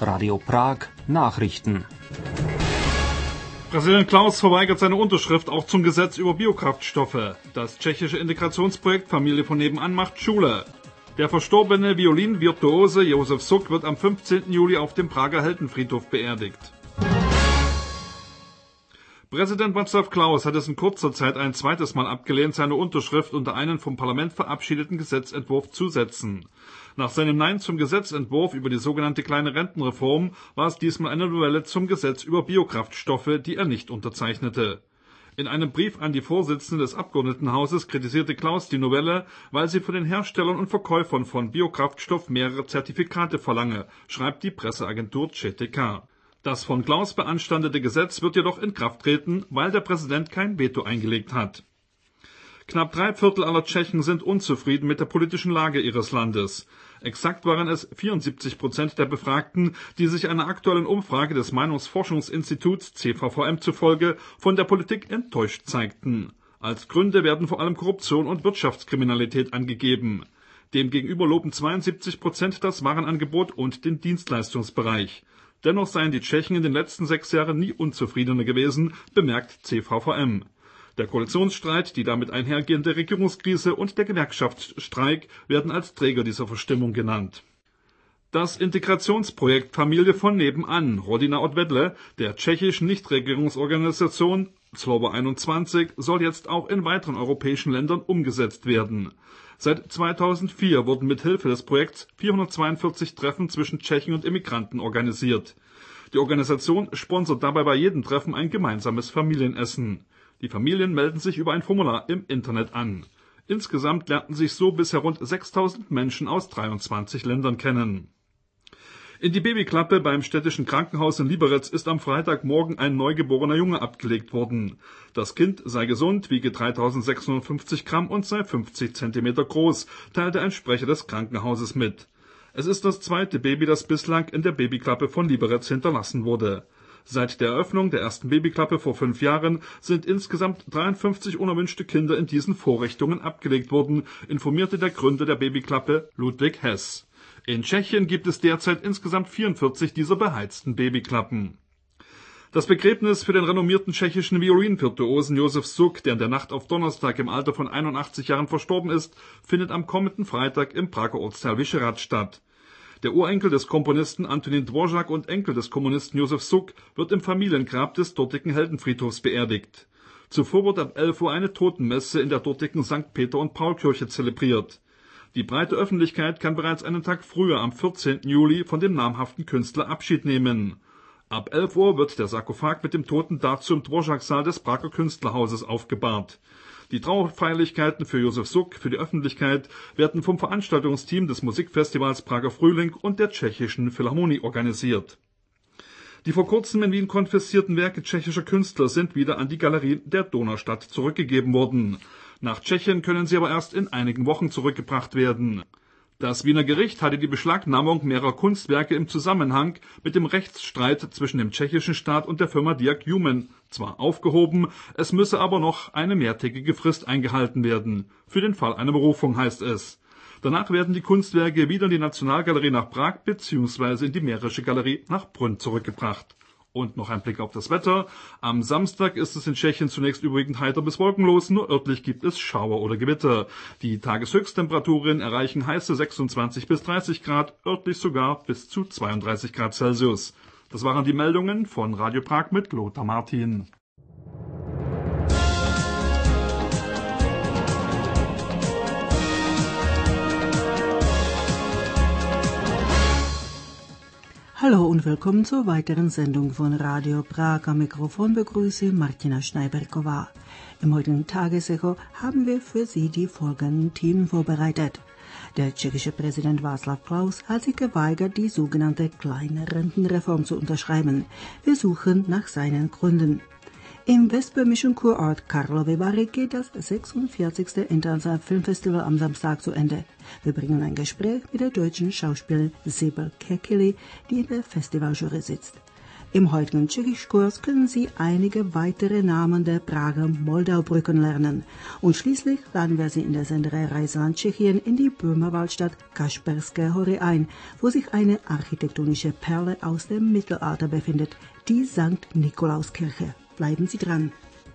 Radio Prag Nachrichten. Präsident Klaus verweigert seine Unterschrift auch zum Gesetz über Biokraftstoffe. Das tschechische Integrationsprojekt Familie von nebenan macht Schule. Der verstorbene Violinvirtuose Josef Suk wird am 15. Juli auf dem Prager Heldenfriedhof beerdigt. Präsident Václav Klaus hat es in kurzer Zeit ein zweites Mal abgelehnt, seine Unterschrift unter einen vom Parlament verabschiedeten Gesetzentwurf zu setzen. Nach seinem Nein zum Gesetzentwurf über die sogenannte kleine Rentenreform war es diesmal eine Novelle zum Gesetz über Biokraftstoffe, die er nicht unterzeichnete. In einem Brief an die Vorsitzende des Abgeordnetenhauses kritisierte Klaus die Novelle, weil sie von den Herstellern und Verkäufern von Biokraftstoff mehrere Zertifikate verlange, schreibt die Presseagentur ČTK. Das von Klaus beanstandete Gesetz wird jedoch in Kraft treten, weil der Präsident kein Veto eingelegt hat. Knapp 3/4 aller Tschechen sind unzufrieden mit der politischen Lage ihres Landes. Exakt waren es 74% der Befragten, die sich einer aktuellen Umfrage des Meinungsforschungsinstituts CVVM zufolge von der Politik enttäuscht zeigten. Als Gründe werden vor allem Korruption und Wirtschaftskriminalität angegeben. Demgegenüber loben 72% das Warenangebot und den Dienstleistungsbereich. Dennoch seien die Tschechen in den letzten 6 Jahren nie unzufriedener gewesen, bemerkt CVVM. Der Koalitionsstreit, die damit einhergehende Regierungskrise und der Gewerkschaftsstreik werden als Träger dieser Verstimmung genannt. Das Integrationsprojekt Familie von nebenan, Rodina od vedle, der tschechischen Nichtregierungsorganisation Slovo 21, soll jetzt auch in weiteren europäischen Ländern umgesetzt werden. Seit 2004 wurden mit Hilfe des Projekts 442 Treffen zwischen Tschechen und Immigranten organisiert. Die Organisation sponsert dabei bei jedem Treffen ein gemeinsames Familienessen. Die Familien melden sich über ein Formular im Internet an. Insgesamt lernten sich so bisher rund 6.000 Menschen aus 23 Ländern kennen. In die Babyklappe beim städtischen Krankenhaus in Liberec ist am Freitagmorgen ein neugeborener Junge abgelegt worden. Das Kind sei gesund, wiege 3.650 Gramm und sei 50 Zentimeter groß, teilte ein Sprecher des Krankenhauses mit. Es ist das zweite Baby, das bislang in der Babyklappe von Liberec hinterlassen wurde. Seit der Eröffnung der ersten Babyklappe vor 5 Jahren sind insgesamt 53 unerwünschte Kinder in diesen Vorrichtungen abgelegt worden, informierte der Gründer der Babyklappe Ludwig Hess. In Tschechien gibt es derzeit insgesamt 44 dieser beheizten Babyklappen. Das Begräbnis für den renommierten tschechischen Violinvirtuosen Josef Suk, der in der Nacht auf Donnerstag im Alter von 81 Jahren verstorben ist, findet am kommenden Freitag im Prager Ortsteil Vyšehrad statt. Der Urenkel des Komponisten Antonín Dvořák und Enkel des Kommunisten Josef Suk wird im Familiengrab des dortigen Heldenfriedhofs beerdigt. Zuvor wird ab 11 Uhr eine Totenmesse in der dortigen St. Peter- und Paulkirche zelebriert. Die breite Öffentlichkeit kann bereits einen Tag früher, am 14. Juli, von dem namhaften Künstler Abschied nehmen. Ab 11 Uhr wird der Sarkophag mit dem Toten dazu im Dvořák-Saal des Prager Künstlerhauses aufgebahrt. Die Trauerfeierlichkeiten für Josef Suk für die Öffentlichkeit werden vom Veranstaltungsteam des Musikfestivals Prager Frühling und der Tschechischen Philharmonie organisiert. Die vor kurzem in Wien konfiszierten Werke tschechischer Künstler sind wieder an die Galerien der Donaustadt zurückgegeben worden. Nach Tschechien können sie aber erst in einigen Wochen zurückgebracht werden. Das Wiener Gericht hatte die Beschlagnahmung mehrerer Kunstwerke im Zusammenhang mit dem Rechtsstreit zwischen dem tschechischen Staat und der Firma Diag Human zwar aufgehoben, es müsse aber noch eine mehrtägige Frist eingehalten werden. Für den Fall einer Berufung, heißt es. Danach werden die Kunstwerke wieder in die Nationalgalerie nach Prag bzw. in die Mährische Galerie nach Brünn zurückgebracht. Und noch ein Blick auf das Wetter. Am Samstag ist es in Tschechien zunächst überwiegend heiter bis wolkenlos, nur örtlich gibt es Schauer oder Gewitter. Die Tageshöchsttemperaturen erreichen heiße 26 bis 30 Grad, örtlich sogar bis zu 32 Grad Celsius. Das waren die Meldungen von Radio Prag mit Lothar Martin. Hallo und willkommen zur weiteren Sendung von Radio Prag. Am Mikrofon begrüße Martina Schneiberkova. Im heutigen Tagesecho haben wir für Sie die folgenden Themen vorbereitet. Der tschechische Präsident Václav Klaus hat sich geweigert, die sogenannte kleine Rentenreform zu unterschreiben. Wir suchen nach seinen Gründen. Im westböhmischen Kurort Karlovy Vary geht das 46. Internationale Filmfestival am Samstag zu Ende. Wir bringen ein Gespräch mit der deutschen Schauspielerin Sibel Kekili, die in der Festivaljury sitzt. Im heutigen Tschechischkurs können Sie einige weitere Namen der Prager Moldaubrücken lernen. Und schließlich laden wir Sie in der Senderei Reiseland Tschechien in die Böhmerwaldstadt Kasperské Hory ein, wo sich eine architektonische Perle aus dem Mittelalter befindet, die St. Nikolauskirche. Bleiben Sie dran.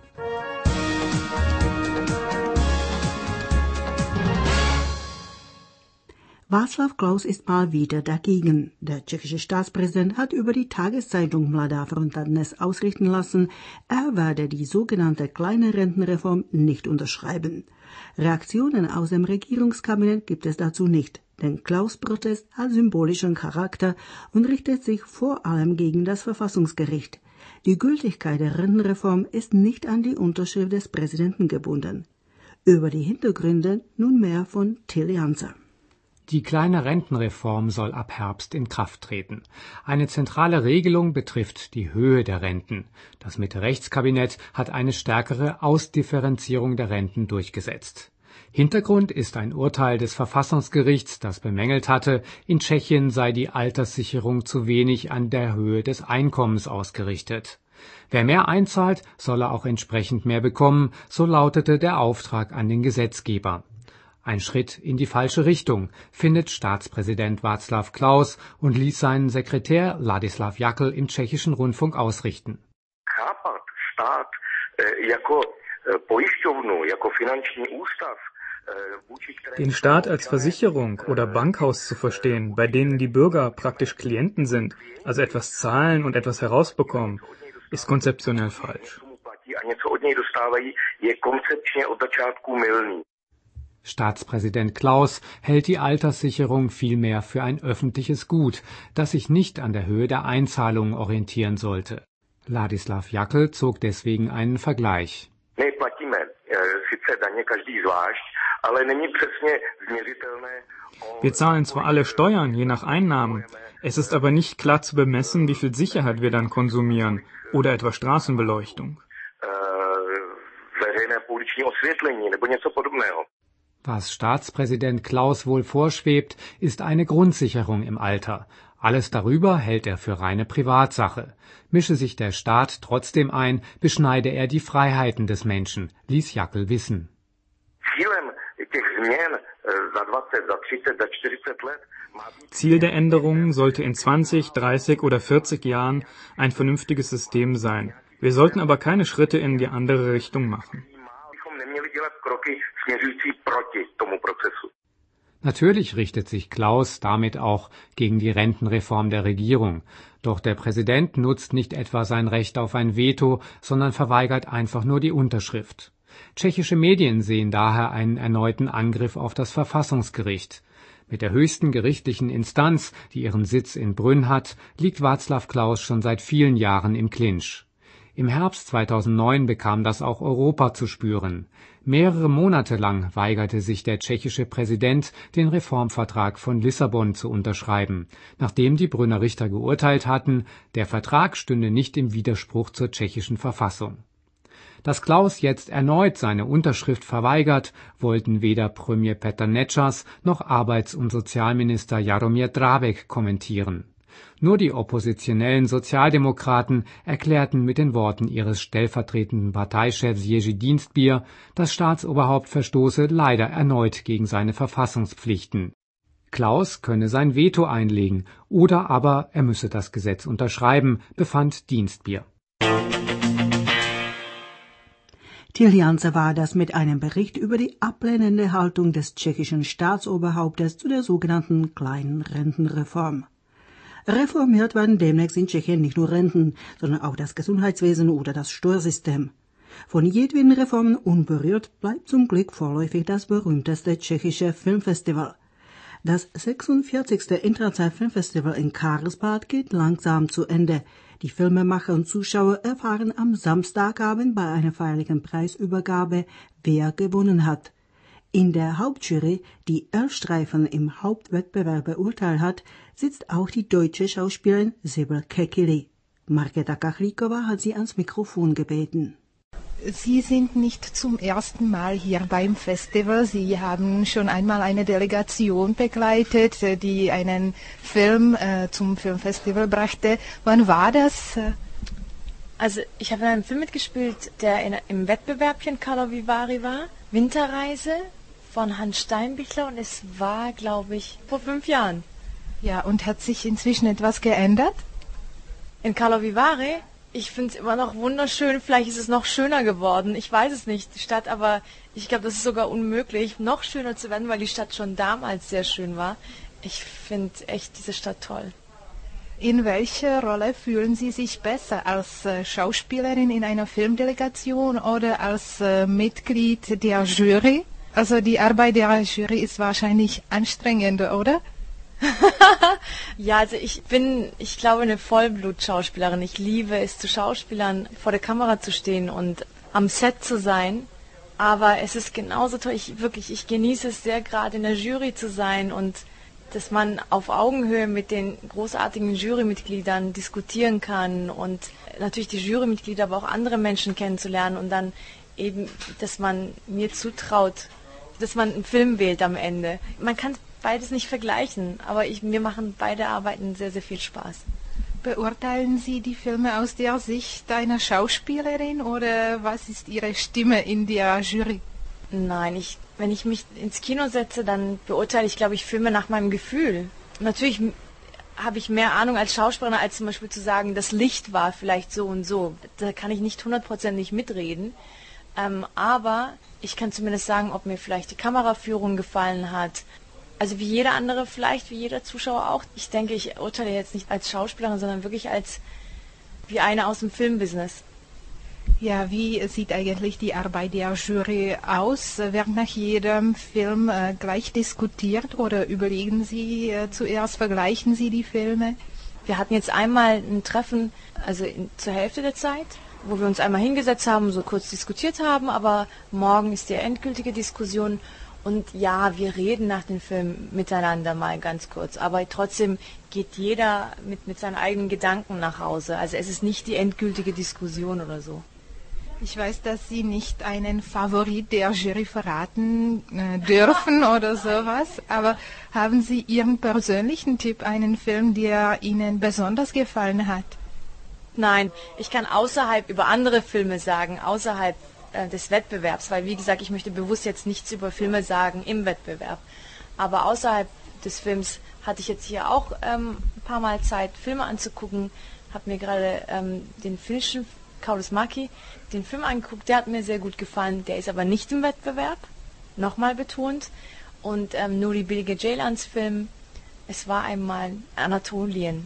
Václav Klaus ist mal wieder dagegen. Der tschechische Staatspräsident hat über die Tageszeitung Mladá fronta dnes ausrichten lassen, er werde die sogenannte kleine Rentenreform nicht unterschreiben. Reaktionen aus dem Regierungskabinett gibt es dazu nicht, denn Klaus' Protest hat symbolischen Charakter und richtet sich vor allem gegen das Verfassungsgericht. Die Gültigkeit der Rentenreform ist nicht an die Unterschrift des Präsidenten gebunden. Über die Hintergründe nunmehr von Till Janser. Die kleine Rentenreform soll ab Herbst in Kraft treten. Eine zentrale Regelung betrifft die Höhe der Renten. Das Mitte-Rechts-Kabinett hat eine stärkere Ausdifferenzierung der Renten durchgesetzt. Hintergrund ist ein Urteil des Verfassungsgerichts, das bemängelt hatte, in Tschechien sei die Alterssicherung zu wenig an der Höhe des Einkommens ausgerichtet. Wer mehr einzahlt, solle auch entsprechend mehr bekommen, so lautete der Auftrag an den Gesetzgeber. Ein Schritt in die falsche Richtung, findet Staatspräsident Václav Klaus und ließ seinen Sekretär Ladislav Jakl im tschechischen Rundfunk ausrichten. Den Staat als Versicherung oder Bankhaus zu verstehen, bei denen die Bürger praktisch Klienten sind, also etwas zahlen und etwas herausbekommen, ist konzeptionell falsch. Staatspräsident Klaus hält die Alterssicherung vielmehr für ein öffentliches Gut, das sich nicht an der Höhe der Einzahlungen orientieren sollte. Ladislav Jakl zog deswegen einen Vergleich. Wir zahlen zwar alle Steuern, je nach Einnahmen, es ist aber nicht klar zu bemessen, wie viel Sicherheit wir dann konsumieren oder etwa Straßenbeleuchtung. Was Staatspräsident Klaus wohl vorschwebt, ist eine Grundsicherung im Alter. Alles darüber hält er für reine Privatsache. Mische sich der Staat trotzdem ein, beschneide er die Freiheiten des Menschen, ließ Jakl wissen. Ziel der Änderungen sollte in 20, 30 oder 40 Jahren ein vernünftiges System sein. Wir sollten aber keine Schritte in die andere Richtung machen. Natürlich richtet sich Klaus damit auch gegen die Rentenreform der Regierung. Doch der Präsident nutzt nicht etwa sein Recht auf ein Veto, sondern verweigert einfach nur die Unterschrift. Tschechische Medien sehen daher einen erneuten Angriff auf das Verfassungsgericht. Mit der höchsten gerichtlichen Instanz, die ihren Sitz in Brünn hat, liegt Václav Klaus schon seit vielen Jahren im Clinch. Im Herbst 2009 bekam das auch Europa zu spüren. Mehrere Monate lang weigerte sich der tschechische Präsident, den Reformvertrag von Lissabon zu unterschreiben, nachdem die Brünner Richter geurteilt hatten, der Vertrag stünde nicht im Widerspruch zur tschechischen Verfassung. Dass Klaus jetzt erneut seine Unterschrift verweigert, wollten weder Premier Petr Nečas noch Arbeits- und Sozialminister Jaromír Drábek kommentieren. Nur die oppositionellen Sozialdemokraten erklärten mit den Worten ihres stellvertretenden Parteichefs Jerzy Dienstbier, das Staatsoberhaupt verstoße leider erneut gegen seine Verfassungspflichten. Klaus könne sein Veto einlegen oder aber er müsse das Gesetz unterschreiben, befand Dienstbier. Till Janser war das mit einem Bericht über die ablehnende Haltung des tschechischen Staatsoberhauptes zu der sogenannten kleinen Rentenreform. Reformiert werden demnächst in Tschechien nicht nur Renten, sondern auch das Gesundheitswesen oder das Steuersystem. Von jedweden Reformen unberührt bleibt zum Glück vorläufig das berühmteste tschechische Filmfestival. Das 46. Interzeit-Filmfestival in Karlsbad geht langsam zu Ende. Die Filmemacher und Zuschauer erfahren am Samstagabend bei einer feierlichen Preisübergabe, wer gewonnen hat. In der Hauptjury, die 11 Streifen im Hauptwettbewerb beurteilt hat, sitzt auch die deutsche Schauspielerin Sibel Kekili. Markéta Kachlíková hat sie ans Mikrofon gebeten. Sie sind nicht zum ersten Mal hier beim Festival. Sie haben schon einmal eine Delegation begleitet, die einen Film zum Filmfestival brachte. Wann war das? Also ich habe in einem Film mitgespielt, der im Wettbewerbchen Carlo Vivari war. Winterreise von Hans Steinbichler und es war, glaube ich, vor 5 Jahren. Ja, und hat sich inzwischen etwas geändert? In Carlo Vivari? Ich finde es immer noch wunderschön. Vielleicht ist es noch schöner geworden. Ich weiß es nicht, die Stadt, aber ich glaube, das ist sogar unmöglich, noch schöner zu werden, weil die Stadt schon damals sehr schön war. Ich finde echt diese Stadt toll. In welcher Rolle fühlen Sie sich besser? Als Schauspielerin in einer Filmdelegation oder als Mitglied der Jury? Also die Arbeit der Jury ist wahrscheinlich anstrengender, oder? Ja, also ich glaube, eine Vollblut-Schauspielerin. Ich liebe es, zu Schauspielern vor der Kamera zu stehen und am Set zu sein. Aber es ist genauso toll. Ich genieße es sehr, gerade in der Jury zu sein und dass man auf Augenhöhe mit den großartigen Jurymitgliedern diskutieren kann und natürlich die Jurymitglieder, aber auch andere Menschen kennenzulernen und dann eben, dass man mir zutraut, dass man einen Film wählt am Ende. Man kann beides nicht vergleichen, aber mir machen beide Arbeiten sehr, sehr viel Spaß. Beurteilen Sie die Filme aus der Sicht einer Schauspielerin oder was ist Ihre Stimme in der Jury? Nein, wenn ich mich ins Kino setze, dann beurteile ich, glaube ich, Filme nach meinem Gefühl. Natürlich habe ich mehr Ahnung als Schauspielerin, als zum Beispiel zu sagen, das Licht war vielleicht so und so. Da kann ich nicht 100% mitreden. Aber ich kann zumindest sagen, ob mir vielleicht die Kameraführung gefallen hat. Also wie jeder andere vielleicht, wie jeder Zuschauer auch. Ich denke, ich urteile jetzt nicht als Schauspielerin, sondern wirklich wie eine aus dem Filmbusiness. Ja, wie sieht eigentlich die Arbeit der Jury aus? Wird nach jedem Film gleich diskutiert oder überlegen Sie zuerst, vergleichen Sie die Filme? Wir hatten jetzt einmal ein Treffen, also zur Hälfte der Zeit, wo wir uns einmal hingesetzt haben, so kurz diskutiert haben, aber morgen ist die endgültige Diskussion. Und ja, wir reden nach dem Film miteinander mal ganz kurz, aber trotzdem geht jeder mit seinen eigenen Gedanken nach Hause. Also es ist nicht die endgültige Diskussion oder so. Ich weiß, dass Sie nicht einen Favorit der Jury verraten dürfen oder sowas, aber haben Sie Ihren persönlichen Tipp, einen Film, der Ihnen besonders gefallen hat? Nein, ich kann außerhalb über andere Filme sagen, außerhalb des Wettbewerbs, weil wie gesagt, ich möchte bewusst jetzt nichts über Filme sagen im Wettbewerb. Aber außerhalb des Films hatte ich jetzt hier auch ein paar Mal Zeit, Filme anzugucken, habe mir gerade den finnischen Kaurismäki, den Film angeguckt, der hat mir sehr gut gefallen, der ist aber nicht im Wettbewerb, nochmal betont. Und Nuri Bilge Ceylans Film, es war einmal Anatolien.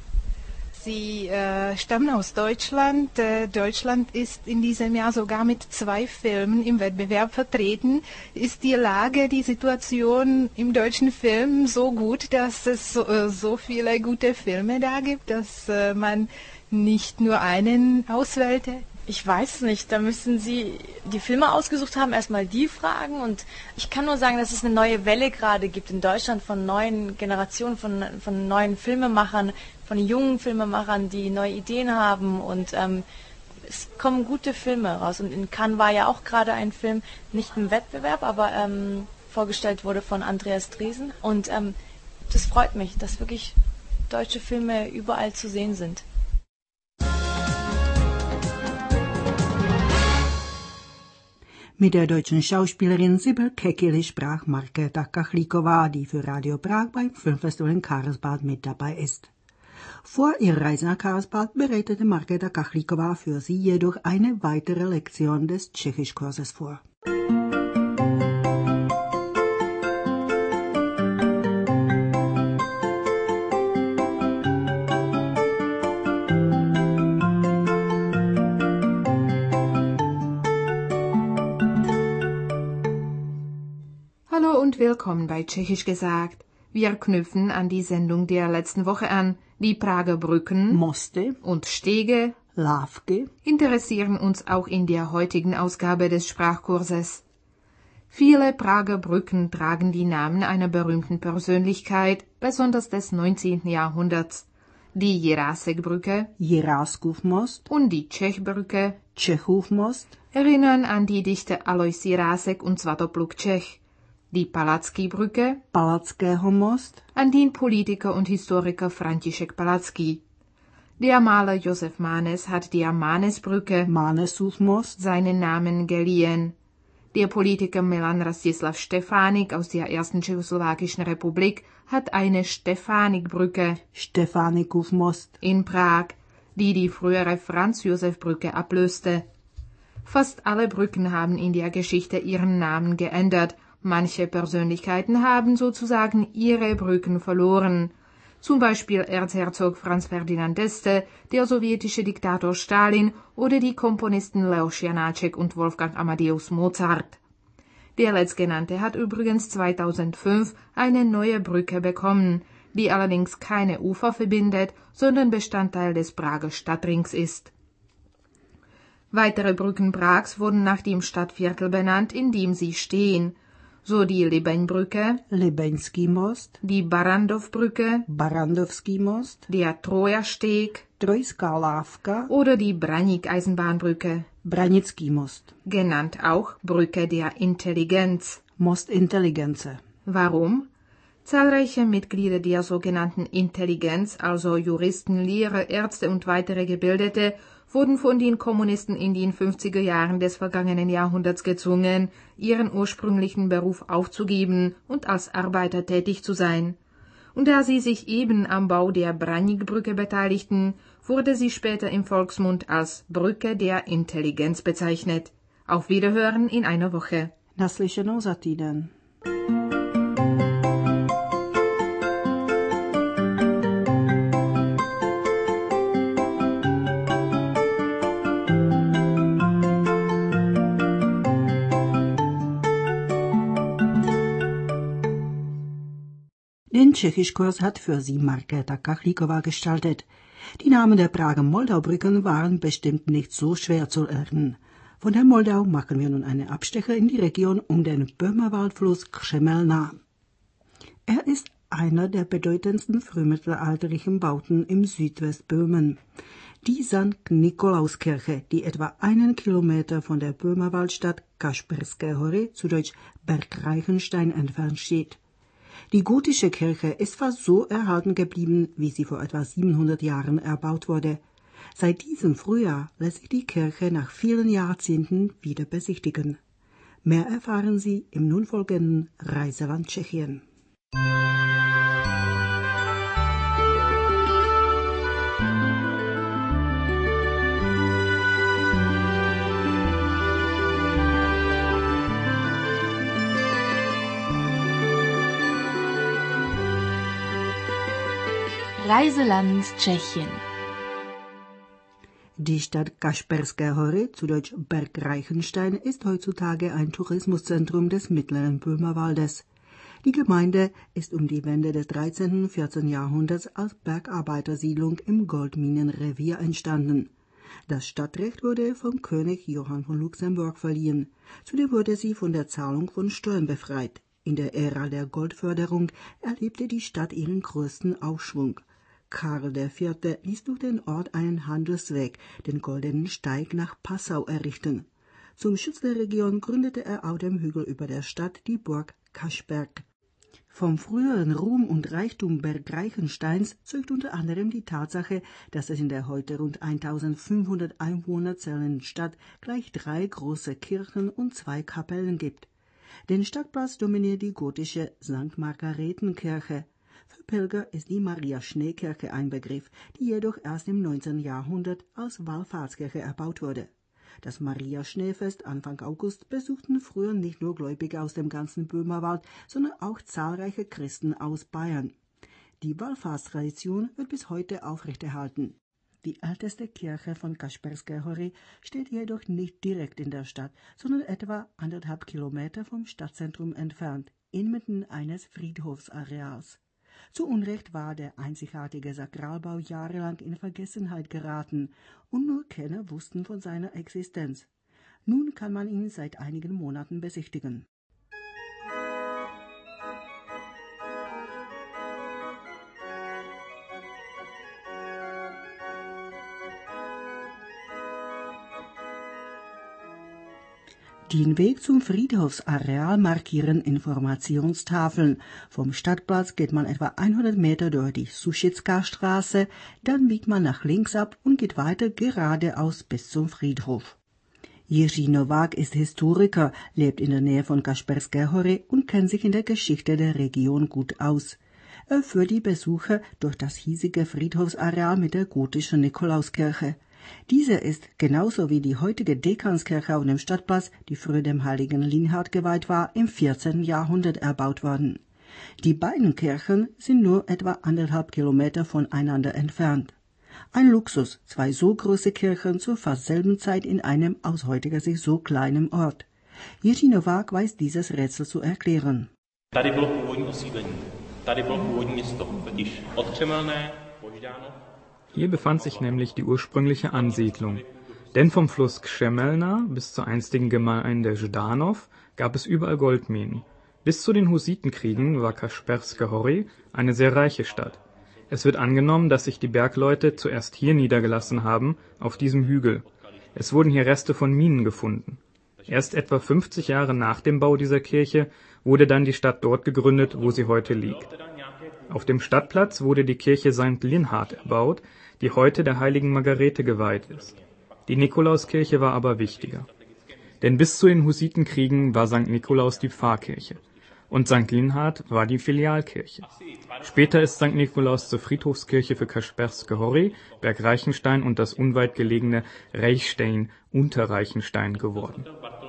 Sie stammen aus Deutschland. Deutschland ist in diesem Jahr sogar mit 2 Filmen im Wettbewerb vertreten. Ist die Situation im deutschen Film so gut, dass es so viele gute Filme da gibt, dass man nicht nur einen auswählte? Ich weiß es nicht, da müssen Sie die Filme ausgesucht haben, erstmal die fragen. Und ich kann nur sagen, dass es eine neue Welle gerade gibt in Deutschland von neuen Generationen, von neuen Filmemachern, von jungen Filmemachern, die neue Ideen haben. Und es kommen gute Filme raus. Und in Cannes war ja auch gerade ein Film, nicht im Wettbewerb, aber vorgestellt wurde von Andreas Dresen. Und das freut mich, dass wirklich deutsche Filme überall zu sehen sind. Mit der deutschen Schauspielerin Sibel Kekili sprach Markéta Kachlíková, die für Radio Prag beim Filmfestival in Karlsbad mit dabei ist. Vor ihrer Reise nach Karlsbad bereitete Markéta Kachlíková für sie jedoch eine weitere Lektion des Tschechischkurses vor. Und willkommen bei Tschechisch gesagt. Wir knüpfen an die Sendung der letzten Woche an. Die Prager Brücken, Moste und Stege, Lávky interessieren uns auch in der heutigen Ausgabe des Sprachkurses. Viele Prager Brücken tragen die Namen einer berühmten Persönlichkeit, besonders des 19. Jahrhunderts. Die Jirásek-Brücke, Jiráskův most und die Čech-Brücke, Čechův most, erinnern an die Dichter Alois Jirásek und Svatopluk Čech. Die Palacký-Brücke, Palackého most, an den Politiker und Historiker František Palacký. Der Maler Josef Manes hat der Manesbrücke, Manesův most, seinen Namen geliehen. Der Politiker Milan Rastislav Štefanik aus der ersten tschechoslowakischen Republik hat eine Stefanikbrücke, Stefanikův most, in Prag, die frühere Franz-Josef-Brücke ablöste. Fast alle Brücken haben in der Geschichte ihren Namen geändert. Manche Persönlichkeiten haben sozusagen ihre Brücken verloren. Zum Beispiel Erzherzog Franz Ferdinand d'Este, der sowjetische Diktator Stalin oder die Komponisten Leoš Janáček und Wolfgang Amadeus Mozart. Der letztgenannte hat übrigens 2005 eine neue Brücke bekommen, die allerdings keine Ufer verbindet, sondern Bestandteil des Prager Stadtrings ist. Weitere Brücken Prags wurden nach dem Stadtviertel benannt, in dem sie stehen. So die Libeňbrücke, Libeňský most, die Barrandov-Brücke, Barrandovský most, der Trojasteg Trojská lávka, oder die Branik-Eisenbahnbrücke, Branický most, genannt auch Brücke der Intelligenz. Most Intelligence. Warum? Zahlreiche Mitglieder der sogenannten Intelligenz, also Juristen, Lehrer, Ärzte und weitere Gebildete, wurden von den Kommunisten in den 50er Jahren des vergangenen Jahrhunderts gezwungen, ihren ursprünglichen Beruf aufzugeben und als Arbeiter tätig zu sein. Und da sie sich eben am Bau der Branik-Brücke beteiligten, wurde sie später im Volksmund als Brücke der Intelligenz bezeichnet. Auf Wiederhören in einer Woche. Naslyšenou za týden. Den Tschechischkurs hat für Sie Markéta Kachlíková gestaltet. Die Namen der Prager Moldaubrücken waren bestimmt nicht so schwer zu lernen. Von der Moldau machen wir nun einen Abstecher in die Region um den Böhmerwaldfluss Křemelna. Er ist einer der bedeutendsten frühmittelalterlichen Bauten im Südwestböhmen. Die Sankt Nikolauskirche, die etwa 1 Kilometer von der Böhmerwaldstadt Kasperské Hory, zu Deutsch Berg Reichenstein, entfernt steht. Die gotische Kirche ist fast so erhalten geblieben, wie sie vor etwa 700 Jahren erbaut wurde. Seit diesem Frühjahr lässt sich die Kirche nach vielen Jahrzehnten wieder besichtigen. Mehr erfahren Sie im nun folgenden Reiseland Tschechien. Reiseland Tschechien. Die Stadt Kasperské Hory, zu Deutsch Berg Reichenstein, ist heutzutage ein Tourismuszentrum des mittleren Böhmerwaldes. Die Gemeinde ist um die Wende des 13. und 14. Jahrhunderts als Bergarbeitersiedlung im Goldminenrevier entstanden. Das Stadtrecht wurde vom König Johann von Luxemburg verliehen. Zudem wurde sie von der Zahlung von Steuern befreit. In der Ära der Goldförderung erlebte die Stadt ihren größten Aufschwung. Karl IV. Ließ durch den Ort einen Handelsweg, den Goldenen Steig, nach Passau errichten. Zum Schutz der Region gründete er auf dem Hügel über der Stadt die Burg Kaschberg. Vom früheren Ruhm und Reichtum Berg Reichensteins zeugt unter anderem die Tatsache, dass es in der heute rund 1500 Einwohner zählenden Stadt gleich 3 große Kirchen und 2 Kapellen gibt. Den Stadtplatz dominiert die gotische St. Margaretenkirche. Für Pilger ist die Maria-Schnee-Kirche ein Begriff, die jedoch erst im 19. Jahrhundert als Wallfahrtskirche erbaut wurde. Das Maria-Schneefest Anfang August besuchten früher nicht nur Gläubige aus dem ganzen Böhmerwald, sondern auch zahlreiche Christen aus Bayern. Die Wallfahrtstradition wird bis heute aufrechterhalten. Die älteste Kirche von Kasperské Hory steht jedoch nicht direkt in der Stadt, sondern etwa 1,5 Kilometer vom Stadtzentrum entfernt, inmitten eines Friedhofsareals. Zu Unrecht war der einzigartige Sakralbau jahrelang in Vergessenheit geraten und nur Kenner wussten von seiner Existenz. Nun kann man ihn seit einigen Monaten besichtigen. Den Weg zum Friedhofsareal markieren Informationstafeln. Vom Stadtplatz geht man etwa 100 Meter durch die Suschická Straße, dann biegt man nach links ab und geht weiter geradeaus bis zum Friedhof. Jiří Novák ist Historiker, lebt in der Nähe von Kasperské Hory und kennt sich in der Geschichte der Region gut aus. Er führt die Besucher durch das hiesige Friedhofsareal mit der gotischen Nikolauskirche. Diese ist, genauso wie die heutige Dekanskirche auf dem Stadtplatz, die früher dem heiligen Linhard geweiht war, im 14. Jahrhundert erbaut worden. Die beiden Kirchen sind nur etwa 1,5 Kilometer voneinander entfernt. Ein Luxus, 2 so große Kirchen zur fast selben Zeit in einem aus heutiger Sicht so kleinen Ort. Jiří Novák weiß dieses Rätsel zu erklären. Tady bylo původní osídlení. Tady bylo původní město, totiž od Křemelné po Žďánov. Hier befand sich nämlich die ursprüngliche Ansiedlung. Denn vom Fluss Křemelna bis zur einstigen Gemeinde Žďánov gab es überall Goldminen. Bis zu den Hussitenkriegen war Kasperské Hory eine sehr reiche Stadt. Es wird angenommen, dass sich die Bergleute zuerst hier niedergelassen haben, auf diesem Hügel. Es wurden hier Reste von Minen gefunden. Erst etwa 50 Jahre nach dem Bau dieser Kirche wurde dann die Stadt dort gegründet, wo sie heute liegt. Auf dem Stadtplatz wurde die Kirche St. Linhard erbaut, die heute der heiligen Margarete geweiht ist. Die Nikolauskirche war aber wichtiger. Denn bis zu den Hussitenkriegen war St. Nikolaus die Pfarrkirche. Und St. Linhard war die Filialkirche. Später ist St. Nikolaus zur Friedhofskirche für Kasperské Hory, Berg Reichenstein und das unweit gelegene Reichstein unter Reichenstein geworden.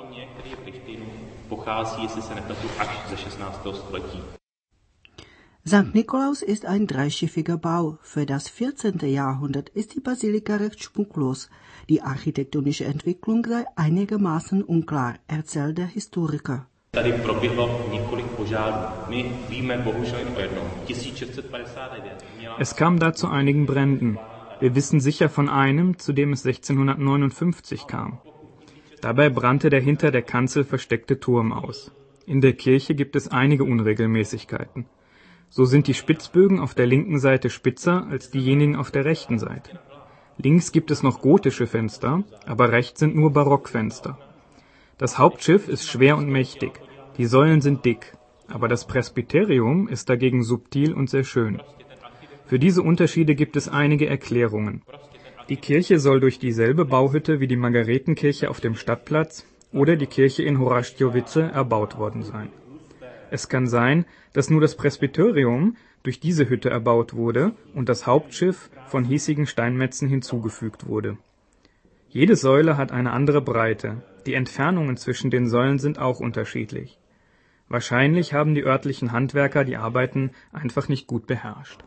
St. Nikolaus ist ein dreischiffiger Bau. Für das 14. Jahrhundert ist die Basilika recht schmucklos. Die architektonische Entwicklung sei einigermaßen unklar, erzählt der Historiker. Tady proběhlo několik požárů. My víme bohužel o jednom. 1659. Es kam da zu einigen Bränden. Wir wissen sicher von einem, zu dem es 1659 kam. Dabei brannte der hinter der Kanzel versteckte Turm aus. In der Kirche gibt es einige Unregelmäßigkeiten. So sind die Spitzbögen auf der linken Seite spitzer als diejenigen auf der rechten Seite. Links gibt es noch gotische Fenster, aber rechts sind nur Barockfenster. Das Hauptschiff ist schwer und mächtig, die Säulen sind dick, aber das Presbyterium ist dagegen subtil und sehr schön. Für diese Unterschiede gibt es einige Erklärungen. Die Kirche soll durch dieselbe Bauhütte wie die Margaretenkirche auf dem Stadtplatz oder die Kirche in Horašťovice erbaut worden sein. Es kann sein, dass nur das Presbyterium durch diese Hütte erbaut wurde und das Hauptschiff von hiesigen Steinmetzen hinzugefügt wurde. Jede Säule hat eine andere Breite. Die Entfernungen zwischen den Säulen sind auch unterschiedlich. Wahrscheinlich haben die örtlichen Handwerker die Arbeiten einfach nicht gut beherrscht.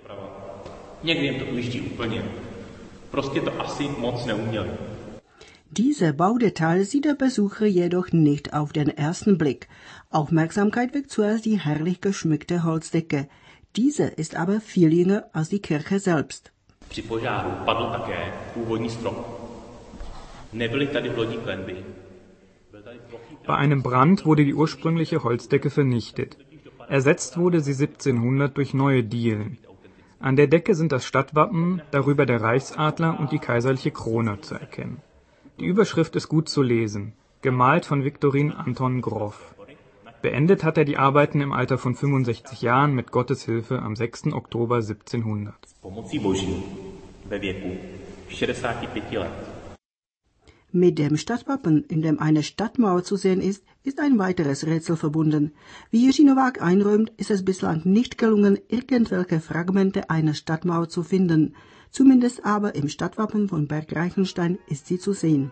Diese Baudetails sieht der Besucher jedoch nicht auf den ersten Blick. Aufmerksamkeit weckt zuerst die herrlich geschmückte Holzdecke. Diese ist aber viel jünger als die Kirche selbst. Při požáru padl také původní strop. Nebyly tady v lodi klenby. Bei einem Brand wurde die ursprüngliche Holzdecke vernichtet. Ersetzt wurde sie 1700 durch neue Dielen. An der Decke sind das Stadtwappen, darüber der Reichsadler und die kaiserliche Krone zu erkennen. Die Überschrift ist gut zu lesen, gemalt von Viktorin Anton Grof. Beendet hat er die Arbeiten im Alter von 65 Jahren mit Gottes Hilfe am 6. Oktober 1700. Mit dem Stadtwappen, in dem eine Stadtmauer zu sehen ist, ist ein weiteres Rätsel verbunden. Wie Jiří Novák einräumt, ist es bislang nicht gelungen, irgendwelche Fragmente einer Stadtmauer zu finden. Zumindest aber im Stadtwappen von Berg Reichenstein ist sie zu sehen.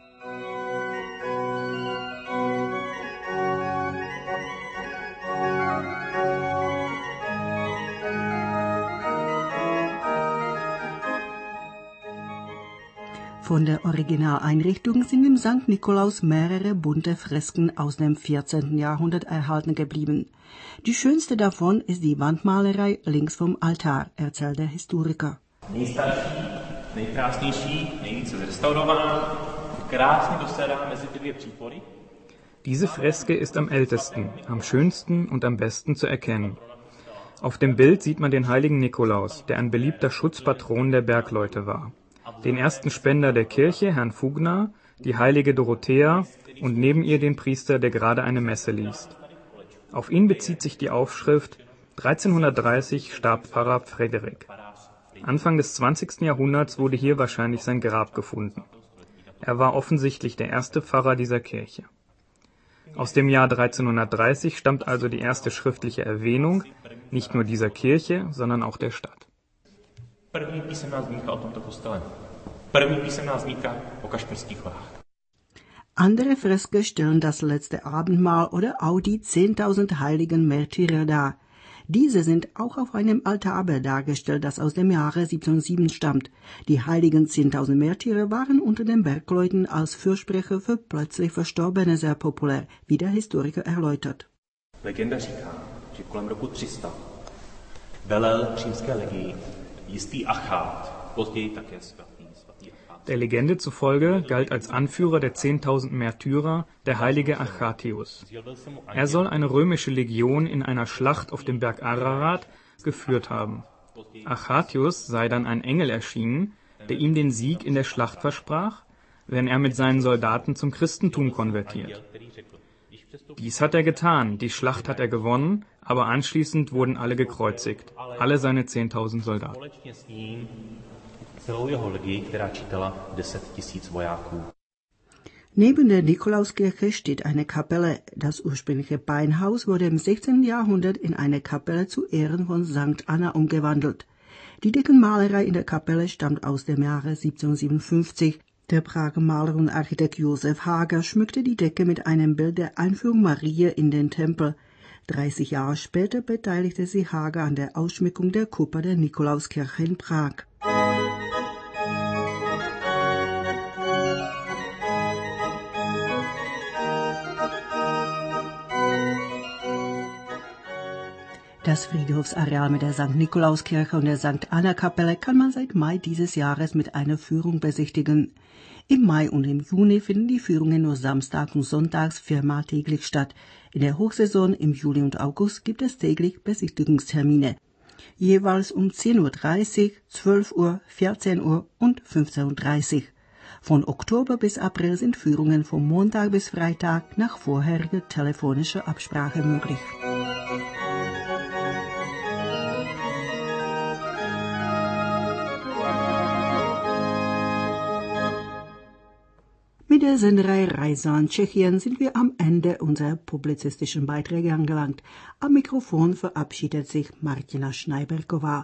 Von der Originaleinrichtung sind im St. Nikolaus mehrere bunte Fresken aus dem 14. Jahrhundert erhalten geblieben. Die schönste davon ist die Wandmalerei links vom Altar, erzählt der Historiker. Nejstarší, nejkrásnější, nejvíce zrestaurovaná, krásně dosedá mezi ty dvě přípory. Diese Freske ist am ältesten, am schönsten und am besten zu erkennen. Auf dem Bild sieht man den heiligen Nikolaus, der ein beliebter Schutzpatron der Bergleute war. Den ersten Spender der Kirche, Herrn Fugner, die heilige Dorothea und neben ihr den Priester, der gerade eine Messe liest. Auf ihn bezieht sich die Aufschrift: 1330 starb Pfarrer Frederik. Anfang des 20. Jahrhunderts wurde hier wahrscheinlich sein Grab gefunden. Er war offensichtlich der erste Pfarrer dieser Kirche. Aus dem Jahr 1330 stammt also die erste schriftliche Erwähnung, nicht nur dieser Kirche, sondern auch der Stadt. První písemná zmínka o tomto kostele. První písemná zmínka o Kašperských horách. Andere Fresken stellen das letzte Abendmahl oder auch die 10.000 heiligen Märtyrer dar. Diese sind auch auf einem Altarbild dargestellt, das aus dem Jahre 1707 stammt. Die heiligen 10.000 Märtyrer waren unter den Bergleuten als Fürsprecher für plötzlich Verstorbene sehr populär, wie der Historiker erläutert. Legenda říká, že kolem roku 300 velel římské legii jistý Achát, později také svatý Achát. Der Legende zufolge galt als Anführer der 10.000 Märtyrer der heilige Achatius. Er soll eine römische Legion in einer Schlacht auf dem Berg Ararat geführt haben. Achatius sei dann ein Engel erschienen, der ihm den Sieg in der Schlacht versprach, wenn er mit seinen Soldaten zum Christentum konvertiert. Dies hat er getan, die Schlacht hat er gewonnen, aber anschließend wurden alle gekreuzigt, alle seine 10.000 Soldaten. Neben der Nikolauskirche steht eine Kapelle. Das ursprüngliche Beinhaus wurde im 16. Jahrhundert in eine Kapelle zu Ehren von St. Anna umgewandelt. Die Deckenmalerei in der Kapelle stammt aus dem Jahre 1757. Der Prager Maler und Architekt Josef Hager schmückte die Decke mit einem Bild der Einführung Maria in den Tempel. 30 Jahre später beteiligte sich Hager an der Ausschmückung der Kuppel der Nikolauskirche in Prag. Das Friedhofsareal mit der St. Nikolauskirche und der St. Anna-Kapelle kann man seit Mai dieses Jahres mit einer Führung besichtigen. Im Mai und im Juni finden die Führungen nur samstags und sonntags 4-mal täglich statt. In der Hochsaison im Juli und August gibt es täglich Besichtigungstermine. Jeweils um 10.30 Uhr, 12 Uhr, 14 Uhr und 15.30 Uhr. Von Oktober bis April sind Führungen von Montag bis Freitag nach vorheriger telefonischer Absprache möglich. Mit der Senderei Reise an Tschechien sind wir am Ende unserer publizistischen Beiträge angelangt. Am Mikrofon verabschiedet sich Martina Schneiberková.